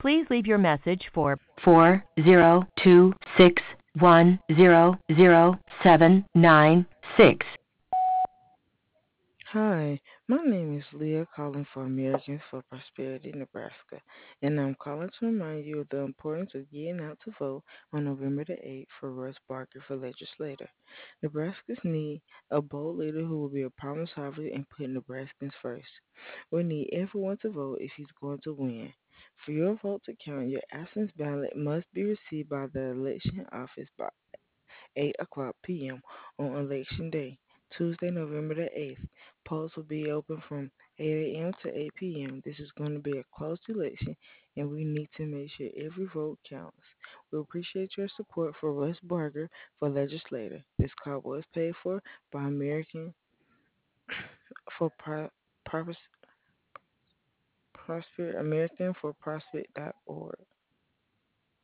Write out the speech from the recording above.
Please leave your message for 40261000796. Hi, my name is Leah calling for Americans for Prosperity, Nebraska, and I'm calling to remind you of the importance of getting out to vote on November the 8th for Russ Barker for legislator. Nebraskans need a bold leader who will be a problem solver and put Nebraskans first. We need everyone to vote if he's going to win. For your vote to count, your absence ballot must be received by the election office by 8 o'clock p.m. on Election Day, Tuesday, November the 8th. Polls will be open from 8 a.m. to 8 p.m. This is going to be a close election, and we need to make sure every vote counts. We appreciate your support for Russ Barger for legislator. This call was paid for by American for Prosper American for Prospect.org.